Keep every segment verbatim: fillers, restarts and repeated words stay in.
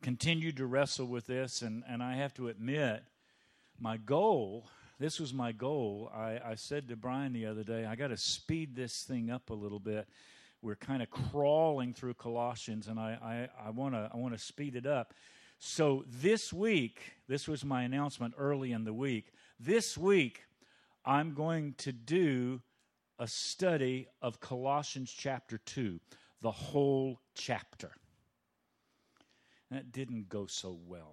continued to wrestle with this, and, and I have to admit, my goal, this was my goal. I, I said to Brian the other day, I got to speed this thing up a little bit. We're kind of crawling through Colossians, and I, I, I want to I want to speed it up. So this week, this was my announcement early in the week, this week I'm going to do a study of Colossians chapter two, the whole chapter. That didn't go so well.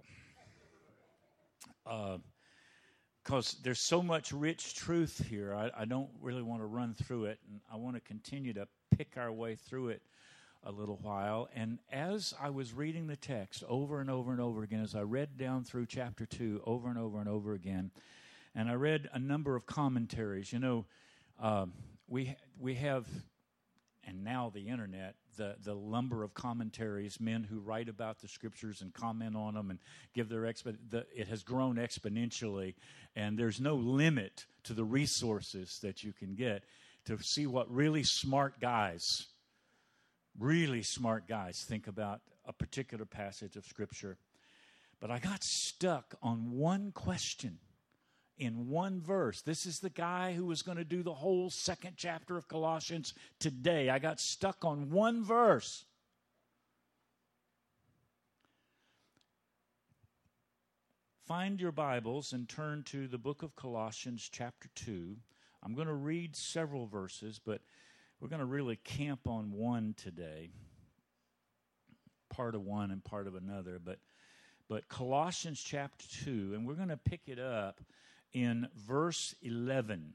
Because uh, there's so much rich truth here, I, I don't really want to run through it, and I want to continue to pick our way through it a little while. And as I was reading the text over and over and over again, as I read down through chapter two over and over and over again, and I read a number of commentaries, you know, uh, we we have, and now the internet, the, the lumber of commentaries, men who write about the Scriptures and comment on them and give their expo- the, it has grown exponentially, and there's no limit to the resources that you can get to see what really smart guys, really smart guys think about a particular passage of Scripture. But I got stuck on one question in one verse. This is the guy who was going to do the whole second chapter of Colossians today. I got stuck on one verse. Find your Bibles and turn to the book of Colossians chapter two. I'm going to read several verses, but we're going to really camp on one today. Part of one and part of another. But, but Colossians chapter two, and we're going to pick it up in verse eleven.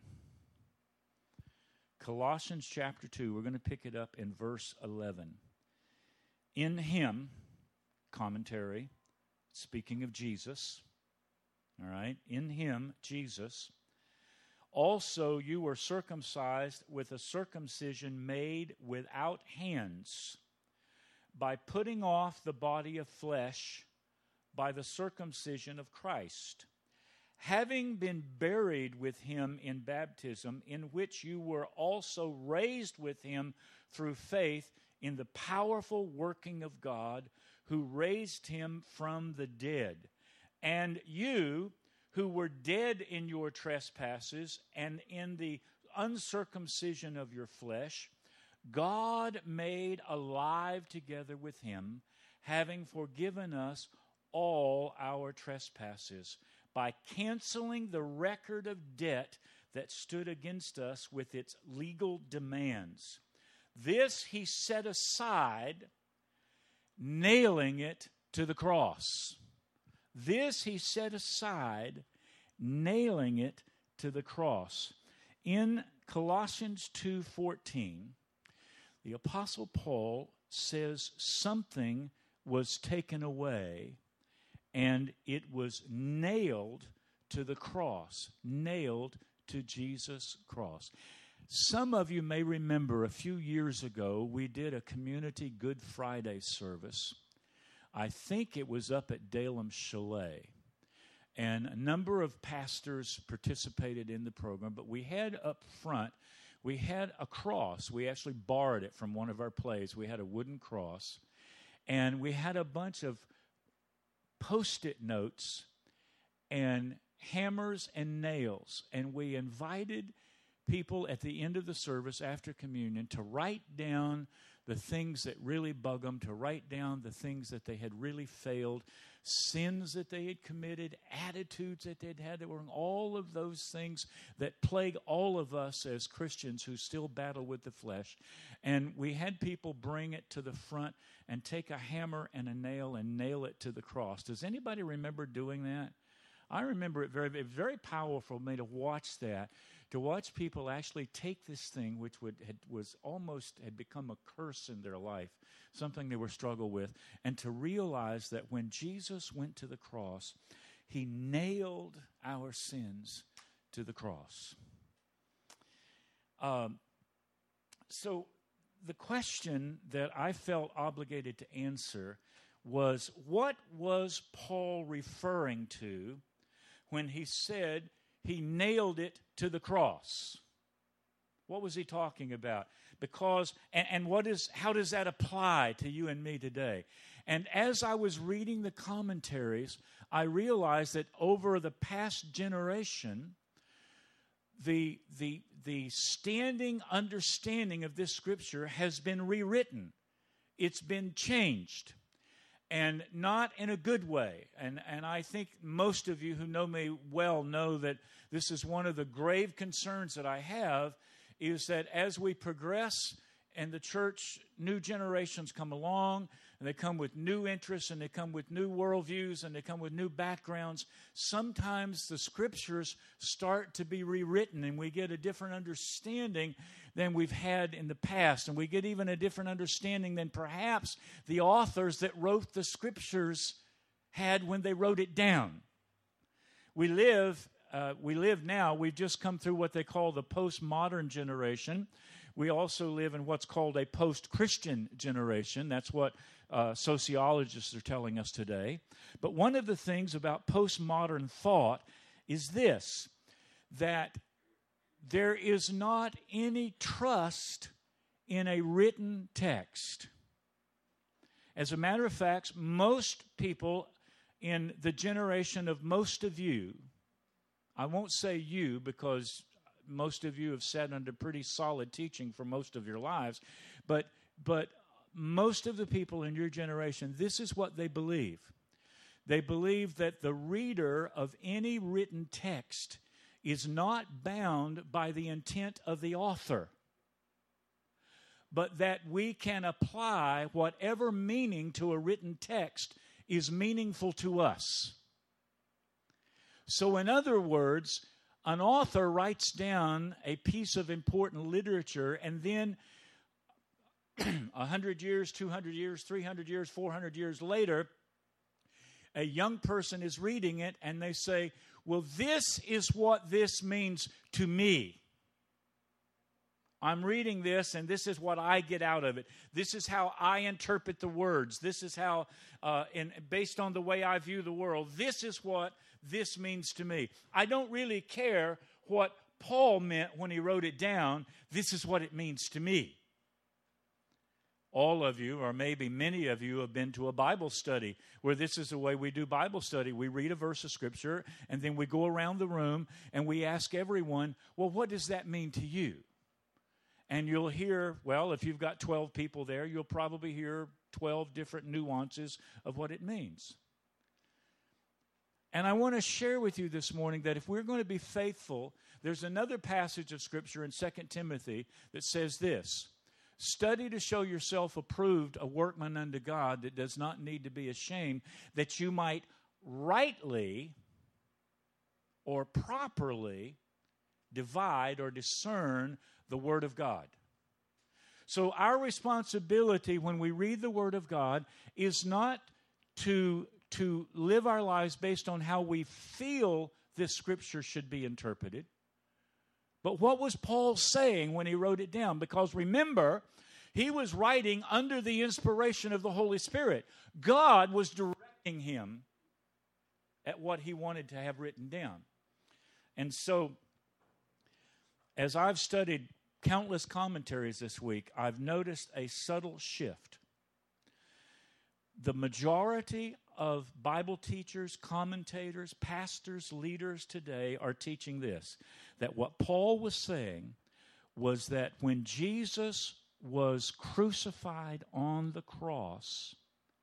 Colossians chapter two, we're going to pick it up in verse eleven. In him, commentary, speaking of Jesus, all right, in him, Jesus, also you were circumcised with a circumcision made without hands, by putting off the body of flesh by the circumcision of Christ, having been buried with him in baptism, in which you were also raised with him through faith in the powerful working of God, who raised him from the dead. And you, who were dead in your trespasses and in the uncircumcision of your flesh, God made alive together with him, having forgiven us all our trespasses, by canceling the record of debt that stood against us with its legal demands. This he set aside, nailing it to the cross. This he set aside, nailing it to the cross. In Colossians two fourteen, the Apostle Paul says something was taken away, and it was nailed to the cross, nailed to Jesus' cross. Some of you may remember a few years ago, we did a community Good Friday service. I think it was up at Dalem Chalet. And a number of pastors participated in the program, but we had up front, we had a cross. We actually borrowed it from one of our plays. We had a wooden cross, and we had a bunch of Post-it notes and hammers and nails, and we invited people at the end of the service after communion to write down the things that really bug them, to write down the things that they had really failed, sins that they had committed, attitudes that they'd had that were wrong, all of those things that plague all of us as Christians who still battle with the flesh. And we had people bring it to the front and take a hammer and a nail and nail it to the cross. Does anybody remember doing that? I remember it very, very powerful for me to watch that, to watch people actually take this thing, which would had, was almost had become a curse in their life, something they were struggle with, and to realize that when Jesus went to the cross, he nailed our sins to the cross. Um, so the question that I felt obligated to answer was, what was Paul referring to when he said he nailed it to the cross? What was he talking about? Because, and, and what is, how does that apply to you and me today? And as I was reading the commentaries, I realized that over the past generation, the, the, the standing understanding of this Scripture has been rewritten. It's been changed, and not in a good way. And, and I think most of you who know me well know that this is one of the grave concerns that I have, is that as we progress and the church, new generations come along, and they come with new interests, and they come with new worldviews, and they come with new backgrounds, sometimes the Scriptures start to be rewritten, and we get a different understanding than we've had in the past. And we get even a different understanding than perhaps the authors that wrote the Scriptures had when they wrote it down. We live, uh, we live now, we've just come through what they call the postmodern generation. We also live in what's called a post-Christian generation. That's what uh, sociologists are telling us today. But one of the things about postmodern thought is this, that there is not any trust in a written text. As a matter of fact, most people in the generation of most of you, I won't say you because most of you have sat under pretty solid teaching for most of your lives, but but most of the people in your generation, this is what they believe. They believe that the reader of any written text is not bound by the intent of the author, but that we can apply whatever meaning to a written text is meaningful to us. So in other words, an author writes down a piece of important literature, and then one hundred years, two hundred years, three hundred years, four hundred years later, a young person is reading it, and they say, well, this is what this means to me. I'm reading this, and this is what I get out of it. This is how I interpret the words. This is how, uh, in, based on the way I view the world, this is what this means to me. I don't really care what Paul meant when he wrote it down. This is what it means to me. All of you, or maybe many of you, have been to a Bible study where this is the way we do Bible study. We read a verse of Scripture, and then we go around the room, and we ask everyone, well, what does that mean to you? And you'll hear, well, if you've got twelve people there, you'll probably hear twelve different nuances of what it means. And I want to share with you this morning that if we're going to be faithful, there's another passage of Scripture in Second Timothy that says this: study to show yourself approved, a workman unto God that does not need to be ashamed, that you might rightly or properly divide or discern the Word of God. So our responsibility when we read the Word of God is not to, to live our lives based on how we feel this Scripture should be interpreted. But what was Paul saying when he wrote it down? Because remember, he was writing under the inspiration of the Holy Spirit. God was directing him at what he wanted to have written down. And so, as I've studied countless commentaries this week, I've noticed a subtle shift. The majority of Bible teachers, commentators, pastors, leaders today are teaching this, that what Paul was saying was that when Jesus was crucified on the cross,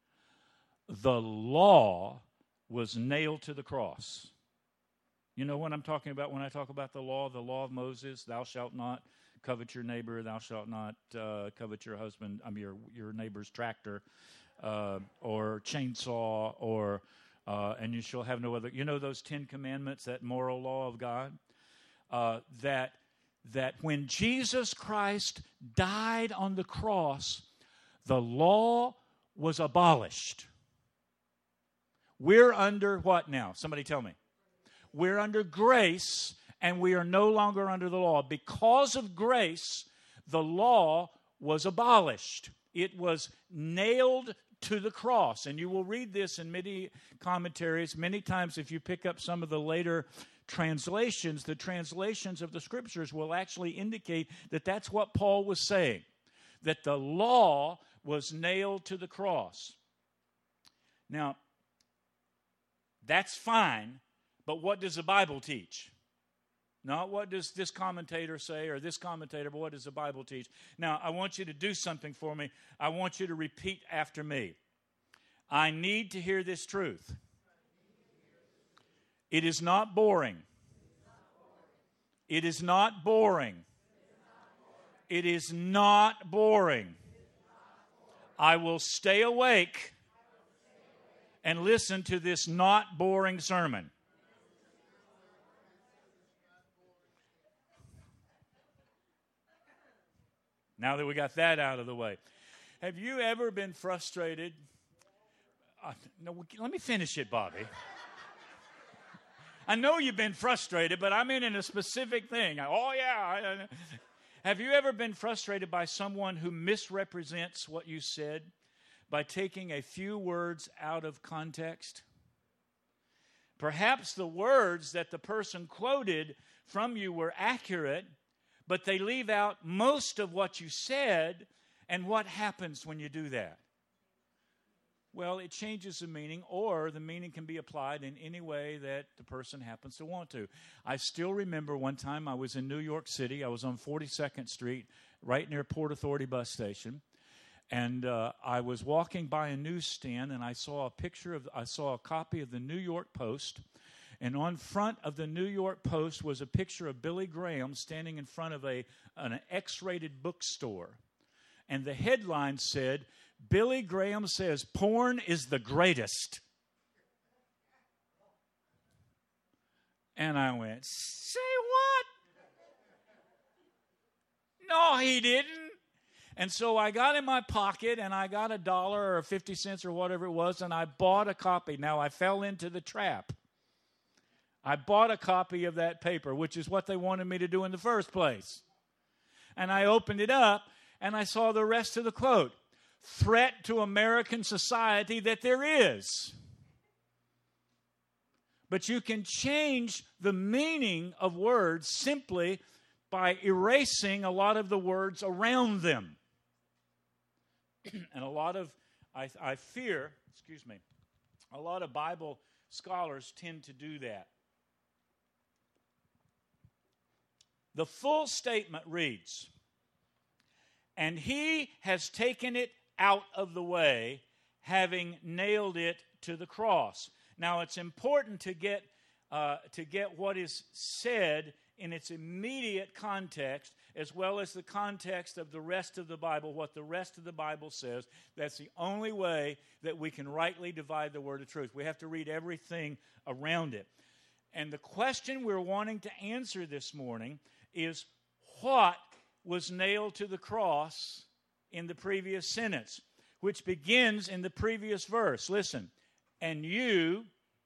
the law was nailed to the cross. You know what I'm talking about when I talk about the law, the law of Moses, thou shalt not covet your neighbor, thou shalt not uh, covet your husband, I mean your, your neighbor's tractor, uh, or chainsaw, or uh, and you shall have no other. You know those Ten Commandments, that moral law of God? Uh, that that when Jesus Christ died on the cross, the law was abolished. We're under what now? Somebody tell me. We're under grace, and we are no longer under the law. Because of grace, the law was abolished. It was nailed to the cross. And you will read this in many commentaries. Many times if you pick up some of the later translations, the translations of the Scriptures will actually indicate that that's what Paul was saying, that the law was nailed to the cross. Now, that's fine, but what does the Bible teach? Not what does this commentator say or this commentator, but what does the Bible teach? Now, I want you to do something for me. I want you to repeat after me. I need to hear this truth. It is not boring. It is not boring. It is not boring. I will stay awake and listen to this not boring sermon. Now that we got that out of the way, have you ever been frustrated? Uh, no, let me finish it, Bobby. I know you've been frustrated, but I mean in a specific thing. Oh, yeah. Have you ever been frustrated by someone who misrepresents what you said by taking a few words out of context? Perhaps the words that the person quoted from you were accurate, but they leave out most of what you said. And what happens when you do that? Well, it changes the meaning, or the meaning can be applied in any way that the person happens to want to. I still remember one time I was in New York City. I was on forty-second Street, right near Port Authority bus station. And uh, I was walking by a newsstand, and I saw a picture of, I saw a copy of the New York Post. And on front of the New York Post was a picture of Billy Graham standing in front of a an X-rated bookstore. And the headline said, Billy Graham says porn is the greatest. And I went, say what? No, he didn't. And so I got in my pocket and I got a dollar or fifty cents or whatever it was, and I bought a copy. Now I fell into the trap. I bought a copy of that paper, which is what they wanted me to do in the first place. And I opened it up and I saw the rest of the quote. Threat to American society that there is. But you can change the meaning of words simply by erasing a lot of the words around them. And a lot of, I, I fear, excuse me, a lot of Bible scholars tend to do that. The full statement reads, and he has taken it out of the way, having nailed it to the cross. Now, it's important to get uh, to get what is said in its immediate context, as well as the context of the rest of the Bible, what the rest of the Bible says. That's the only way that we can rightly divide the word of truth. We have to read everything around it. And the question we're wanting to answer this morning is, what was nailed to the cross in the previous sentence, which begins in the previous verse? Listen, and you,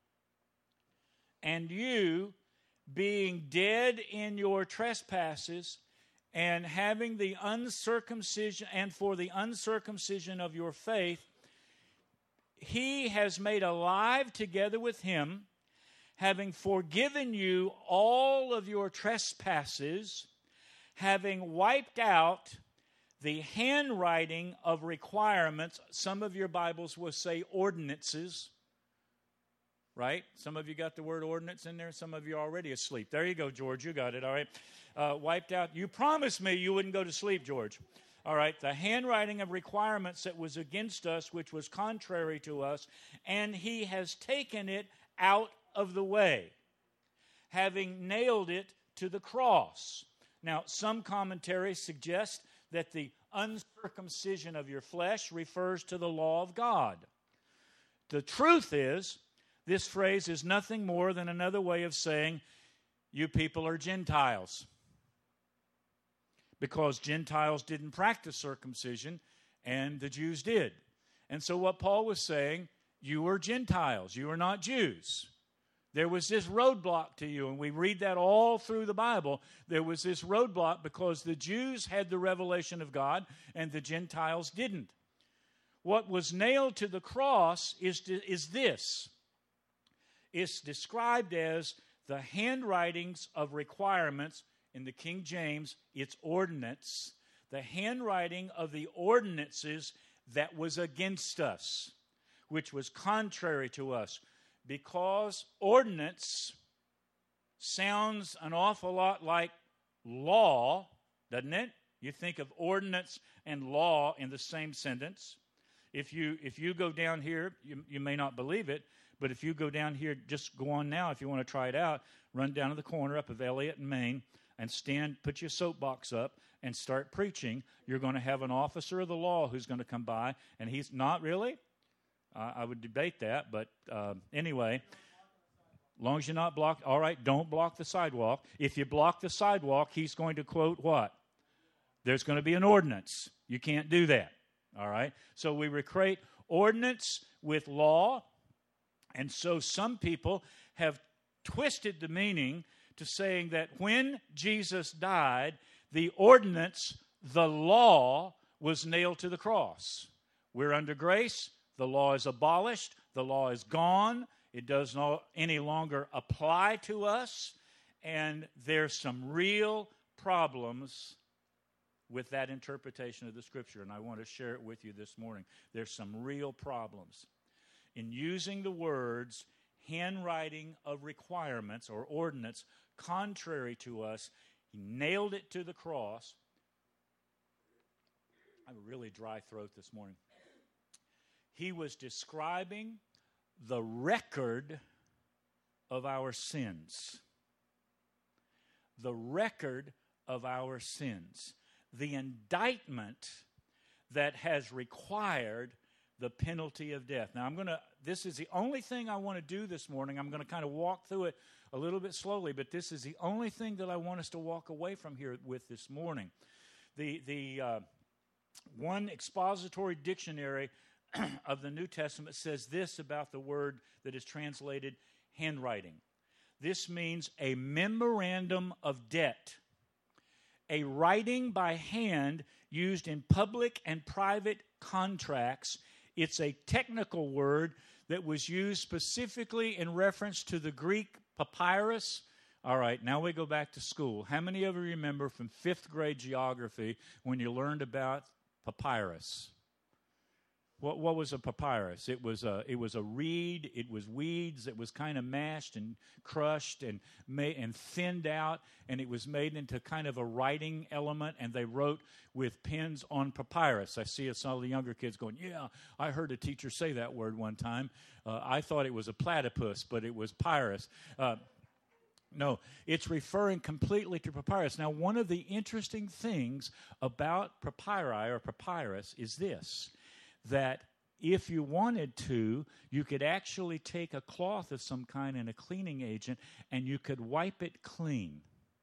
and you, being dead in your trespasses, and having the uncircumcision, and for the uncircumcision of your faith, he has made alive together with him, having forgiven you all of your trespasses, having wiped out the handwriting of requirements. Some of your Bibles will say ordinances, right? Some of you got the word ordinance in there. Some of you are already asleep. There you go, George. You got it, all right. Uh, wiped out. You promised me you wouldn't go to sleep, George. All right. The handwriting of requirements that was against us, which was contrary to us, and he has taken it out of the way, having nailed it to the cross. Now, some commentaries suggest that the uncircumcision of your flesh refers to the law of God. The truth is, this phrase is nothing more than another way of saying, you people are Gentiles. Because Gentiles didn't practice circumcision, and the Jews did. And so what Paul was saying, you are Gentiles, you are not Jews. There was this roadblock to you, and we read that all through the Bible. There was this roadblock because the Jews had the revelation of God, and the Gentiles didn't. What was nailed to the cross is, is this. It's described as the handwritings of requirements. In the King James, it's ordinance. The handwriting of the ordinances that was against us, which was contrary to us. Because ordinance sounds an awful lot like law, doesn't it? You think of ordinance and law in the same sentence. If you if you go down here, you, you may not believe it, but if you go down here, just go on now if you want to try it out, run down to the corner up of Elliott and Main and stand, put your soapbox up and start preaching. You're going to have an officer of the law who's going to come by, and he's not really. Uh, I would debate that, but uh, anyway, as long as you're not blocked, all right, don't block the sidewalk. If you block the sidewalk, he's going to quote what? There's going to be an ordinance. You can't do that, all right? So we recreate ordinance with law, and so some people have twisted the meaning to saying that when Jesus died, the ordinance, the law, was nailed to the cross. We're under grace. The law is abolished. The law is gone. It does not any longer apply to us. And there's some real problems with that interpretation of the Scripture, and I want to share it with you this morning. There's some real problems in using the words handwriting of requirements or ordinance contrary to us. He nailed it to the cross. I have a really dry throat this morning. He was describing the record of our sins. The record of our sins. The indictment that has required the penalty of death. Now, I'm going to, this is the only thing I want to do this morning. I'm going to kind of walk through it a little bit slowly, but this is the only thing that I want us to walk away from here with this morning. The, the uh, one expository dictionary of the New Testament says this about the word that is translated handwriting. This means a memorandum of debt. A writing by hand used in public and private contracts. It's a technical word that was used specifically in reference to the Greek papyrus. All right, now we go back to school. How many of you remember from fifth grade geography when you learned about papyrus? What, what was a papyrus? It was a it was a reed. It was weeds. It was kind of mashed and crushed and made and thinned out, and it was made into kind of a writing element. And they wrote with pens on papyrus. I see some of the younger kids going, "Yeah, I heard a teacher say that word one time. Uh, I thought it was a platypus, but it was papyrus." Uh, No, it's referring completely to papyrus. Now, one of the interesting things about papyri or papyrus is this, that if you wanted to, you could actually take a cloth of some kind and a cleaning agent, and you could wipe it clean.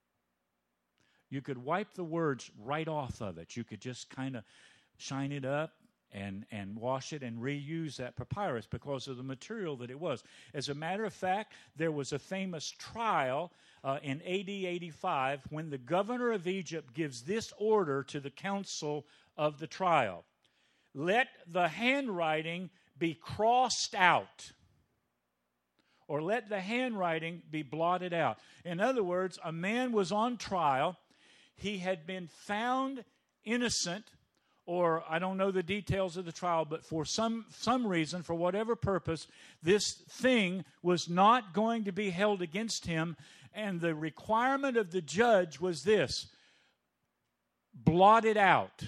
You could wipe the words right off of it. You could just kind of shine it up and, and wash it and reuse that papyrus because of the material that it was. As a matter of fact, there was a famous trial uh, in A D eighty-five when the governor of Egypt gives this order to the council of the trial. Let the handwriting be crossed out, or let the handwriting be blotted out. In other words, a man was on trial. He had been found innocent, or I don't know the details of the trial, but for some, some reason, for whatever purpose, this thing was not going to be held against him, and the requirement of the judge was this: blot it out.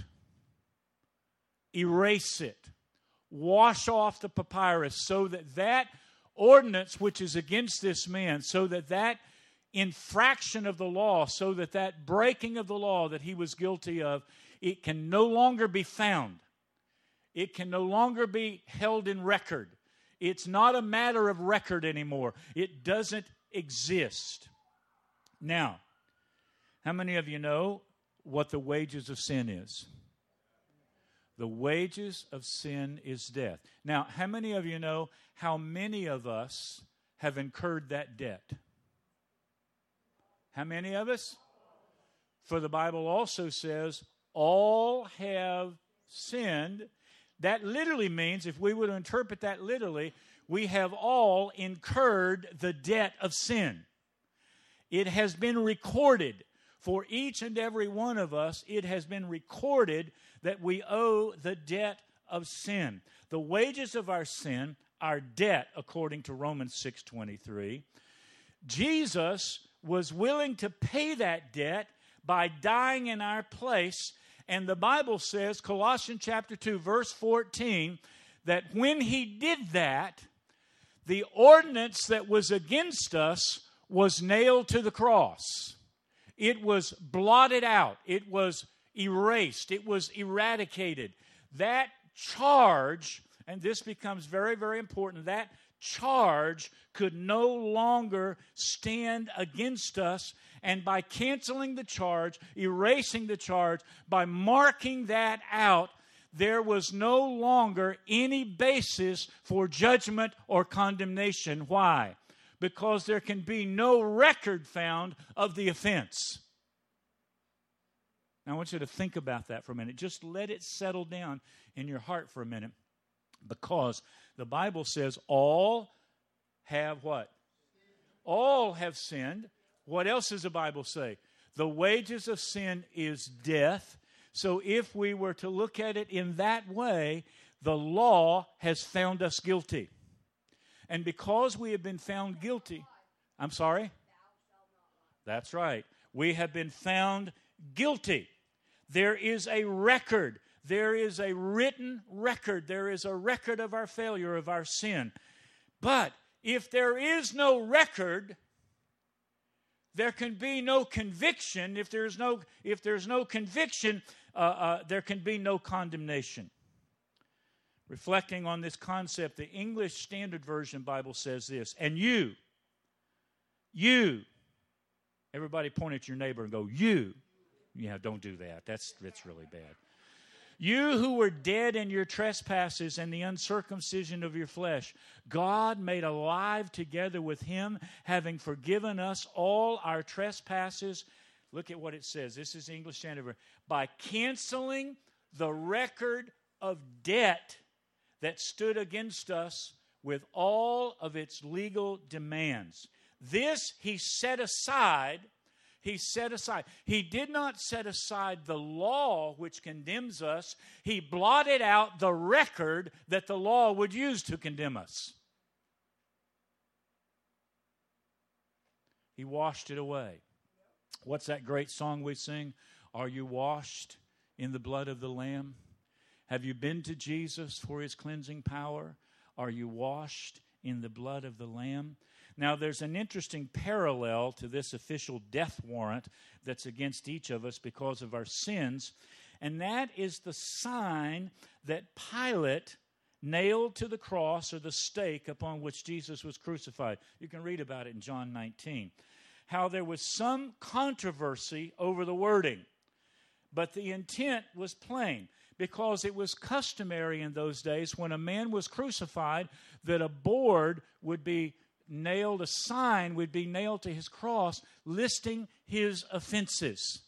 Erase it. Wash off the papyrus so that that ordinance which is against this man, so that that infraction of the law, so that that breaking of the law that he was guilty of, it can no longer be found. It can no longer be held in record. It's not a matter of record anymore. It doesn't exist. Now, how many of you know what the wages of sin is? The wages of sin is death. Now, how many of you know how many of us have incurred that debt? How many of us? For the Bible also says, all have sinned. That literally means, if we were to interpret that literally, we have all incurred the debt of sin. It has been recorded. For each and every one of us, it has been recorded that we owe the debt of sin. The wages of our sin, our debt, according to Romans six twenty-three. Jesus was willing to pay that debt by dying in our place. And the Bible says, Colossians chapter two, verse fourteen, that when he did that, the ordinance that was against us was nailed to the cross. It was blotted out. It was erased. It was eradicated. That charge, and this becomes very, very important, that charge could no longer stand against us. And by canceling the charge, erasing the charge, by marking that out, there was no longer any basis for judgment or condemnation. Why? Because there can be no record found of the offense. Now I want you to think about that for a minute. Just let it settle down in your heart for a minute. Because the Bible says all have what? All have sinned. What else does the Bible say? The wages of sin is death. So if we were to look at it in that way, the law has found us guilty. And because we have been found guilty, I'm sorry? That's right. We have been found guilty. There is a record. There is a written record. There is a record of our failure, of our sin. But if there is no record, there can be no conviction. If there's no, if there's no conviction, uh, uh, there can be no condemnation. Reflecting on this concept, the English Standard Version Bible says this, and you, you, everybody point at your neighbor and go, you. Yeah, don't do that. That's, that's really bad. You who were dead in your trespasses and the uncircumcision of your flesh, God made alive together with him, having forgiven us all our trespasses. Look at what it says. This is English Standard Version. By canceling the record of debt that stood against us with all of its legal demands. This he set aside. He set aside. He did not set aside the law which condemns us. He blotted out the record that the law would use to condemn us. He washed it away. What's that great song we sing? Are you washed in the blood of the Lamb? Have you been to Jesus for his cleansing power? Are you washed in the blood of the Lamb? Now, there's an interesting parallel to this official death warrant that's against each of us because of our sins, and that is the sign that Pilate nailed to the cross or the stake upon which Jesus was crucified. You can read about it in John nineteen. How there was some controversy over the wording, but the intent was plain. Because it was customary in those days when a man was crucified that a board would be nailed, a sign would be nailed to his cross listing his offenses.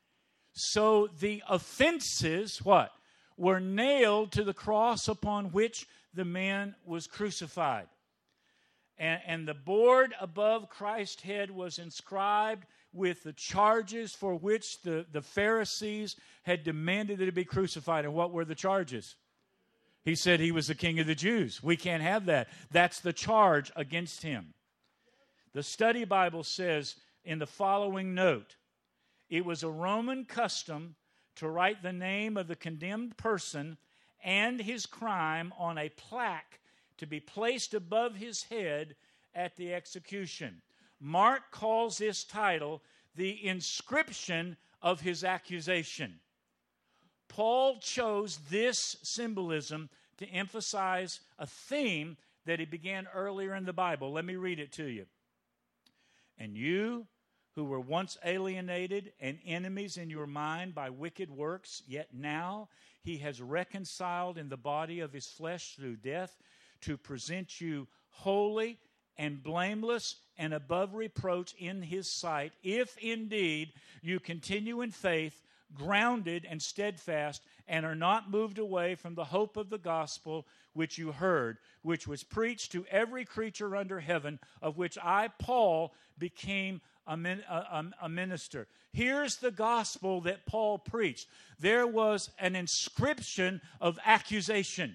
So the offenses, what? Were nailed to the cross upon which the man was crucified. And, and the board above Christ's head was inscribed with the charges for which the, the Pharisees had demanded that he be crucified. And what were the charges? He said he was the king of the Jews. We can't have that. That's the charge against him. The study Bible says in the following note, it was a Roman custom to write the name of the condemned person and his crime on a plaque to be placed above his head at the execution. Mark calls this title the inscription of his accusation. Paul chose this symbolism to emphasize a theme that he began earlier in the Bible. Let me read it to you. And you who were once alienated and enemies in your mind by wicked works, yet now he has reconciled in the body of his flesh through death to present you holy and blameless and above reproach in his sight, if indeed you continue in faith, grounded and steadfast, and are not moved away from the hope of the gospel which you heard, which was preached to every creature under heaven, of which I, Paul, became a, min, a, a minister. Here's the gospel that Paul preached. There was an inscription of accusation.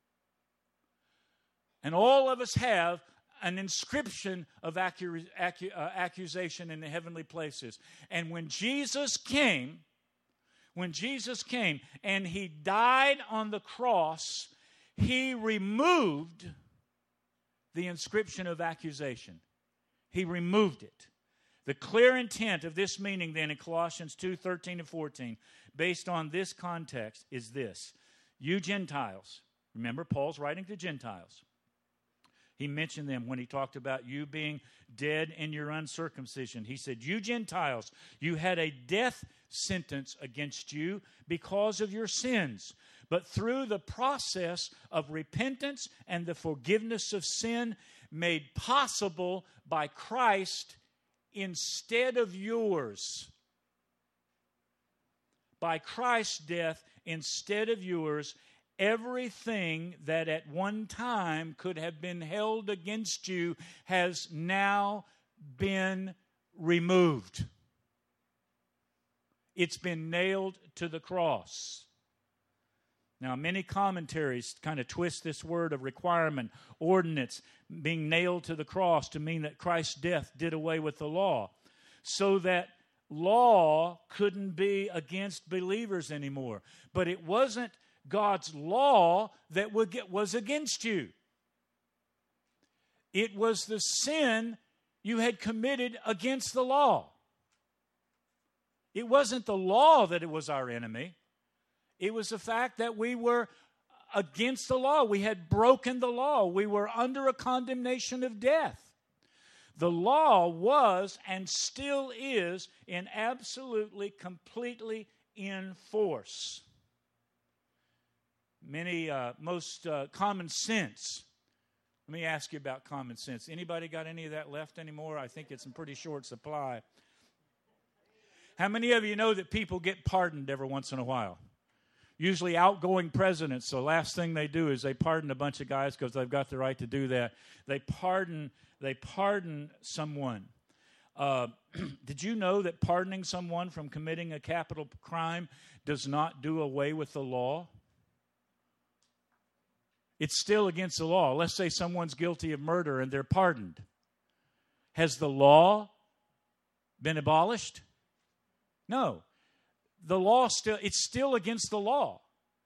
And all of us have an inscription of accu- accu- uh, accusation in the heavenly places. And when Jesus came, when Jesus came and he died on the cross, he removed the inscription of accusation. He removed it. The clear intent of this meaning then in Colossians two, thirteen and fourteen, based on this context, is this. You Gentiles, remember Paul's writing to Gentiles. He mentioned them when he talked about you being dead in your uncircumcision. He said, you Gentiles, you had a death sentence against you because of your sins. But through the process of repentance and the forgiveness of sin made possible by Christ instead of yours, by Christ's death instead of yours, everything that at one time could have been held against you has now been removed. It's been nailed to the cross. Now, many commentaries kind of twist this word of requirement, ordinance, being nailed to the cross to mean that Christ's death did away with the law, so that law couldn't be against believers anymore. But it wasn't God's law that was against you. It was the sin you had committed against the law. It wasn't the law that it was our enemy. It was the fact that we were against the law. We had broken the law. We were under a condemnation of death. The law was and still is in absolutely, completely in force. Many, uh, most uh, common sense. Let me ask you about common sense. Anybody got any of that left anymore? I think it's in pretty short supply. How many of you know that people get pardoned every once in a while? Usually outgoing presidents, the last thing they do is they pardon a bunch of guys because they've got the right to do that. They pardon, they pardon someone. Uh, did you know that pardoning someone from committing a capital crime does not do away with the law? It's still against the law. Let's say someone's guilty of murder and they're pardoned. Has the law been abolished? No. The law still, it's still against the law.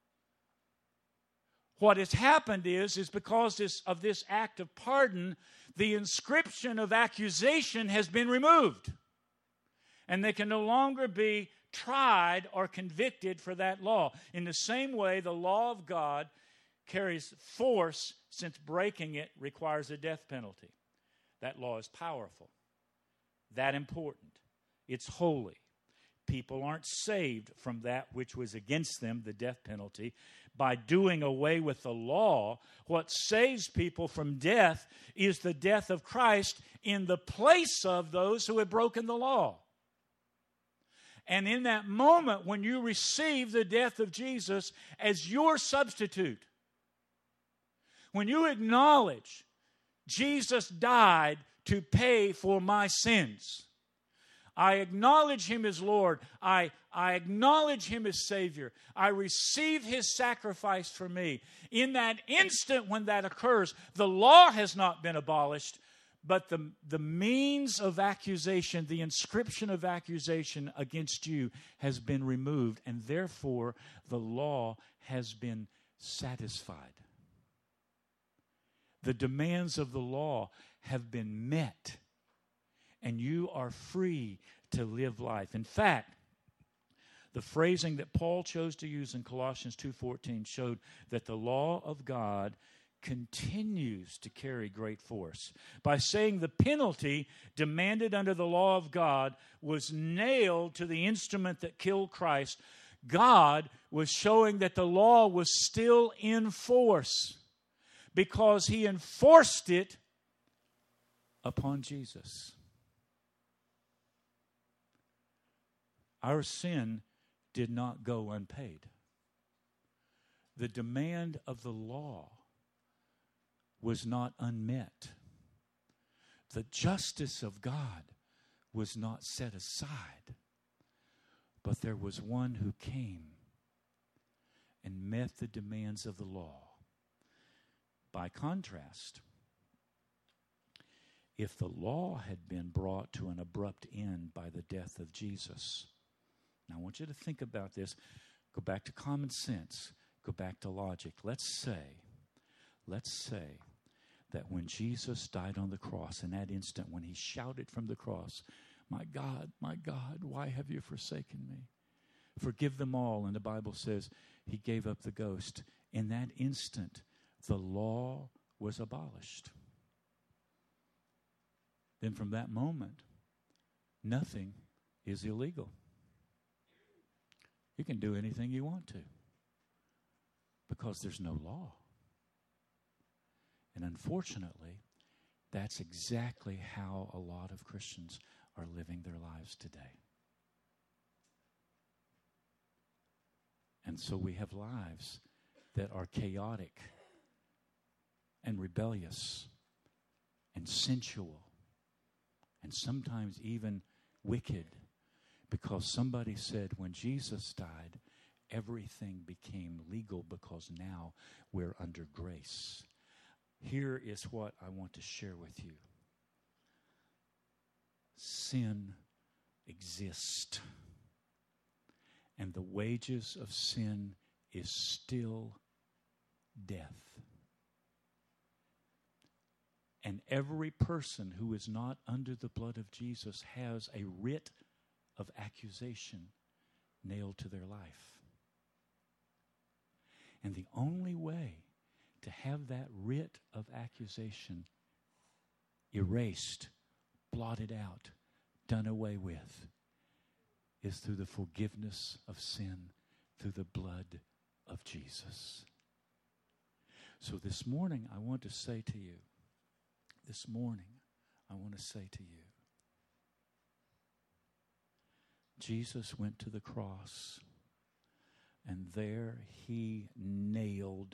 What has happened is, is because this, of this act of pardon, the inscription of accusation has been removed. And they can no longer be tried or convicted for that law. In the same way, the law of God carries force, since breaking it requires a death penalty. That law is powerful, that important. It's holy. People aren't saved from that which was against them, the death penalty, by doing away with the law. What saves people from death is the death of Christ in the place of those who have broken the law. And in that moment, when you receive the death of Jesus as your substitute, when you acknowledge Jesus died to pay for my sins, I acknowledge Him as Lord. I, I acknowledge Him as Savior. I receive His sacrifice for me. In that instant when that occurs, the law has not been abolished, but the, the means of accusation, the inscription of accusation against you has been removed, and therefore the law has been satisfied. The demands of the law have been met, and you are free to live life. In fact, the phrasing that Paul chose to use in Colossians two fourteen showed that the law of God continues to carry great force. By saying the penalty demanded under the law of God was nailed to the instrument that killed Christ, God was showing that the law was still in force because He enforced it upon Jesus. Our sin did not go unpaid. The demand of the law was not unmet. The justice of God was not set aside, but there was one who came and met the demands of the law. By contrast, if the law had been brought to an abrupt end by the death of Jesus, now I want you to think about this. Go back to common sense. Go back to logic. Let's say, let's say that when Jesus died on the cross, in that instant when he shouted from the cross, "My God, my God, why have you forsaken me? Forgive them all." And the Bible says he gave up the ghost. In that instant, the law was abolished. Then from that moment, nothing is illegal. You can do anything you want to because there's no law. And unfortunately, that's exactly how a lot of Christians are living their lives today. And so we have lives that are chaotic and rebellious and sensual and sometimes even wicked, because somebody said when Jesus died, everything became legal because now we're under grace. Here is what I want to share with you. Sin exists, and the wages of sin is still death. And every person who is not under the blood of Jesus has a writ of accusation nailed to their life. And the only way to have that writ of accusation erased, blotted out, done away with, is through the forgiveness of sin, through the blood of Jesus. So this morning, I want to say to you, this morning, I want to say to you, Jesus went to the cross, and there he nailed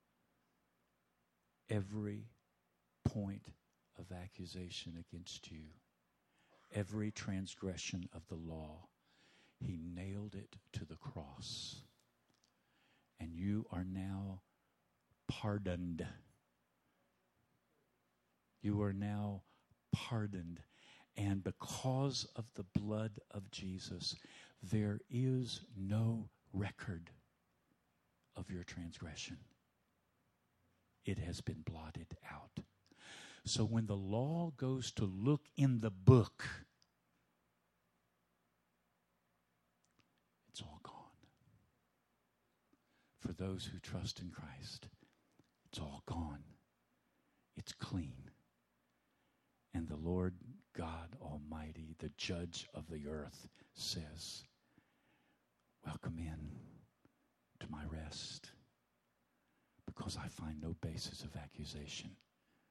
every point of accusation against you, every transgression of the law. He nailed it to the cross. And you are now pardoned. You are now pardoned. And because of the blood of Jesus, there is no record of your transgression. It has been blotted out. So when the law goes to look in the book, it's all gone. For those who trust in Christ, it's all gone. It's clean. And the Lord God Almighty, the judge of the earth, says, "Welcome in to my rest, because I find no basis of accusation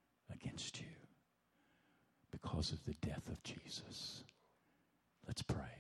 against you because of the death of Jesus." Let's pray.